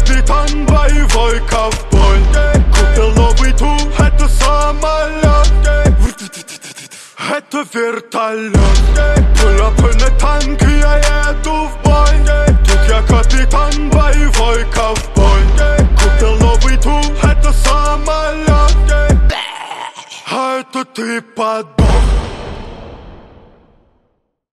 капитан, боевой ковбой. Купил новый тур, это самолет, это вертолет. Пулапы танки, я еду в бой. Тут я капитан, боевой ковбой. Купил новый тур, это самолет, а это ты подох.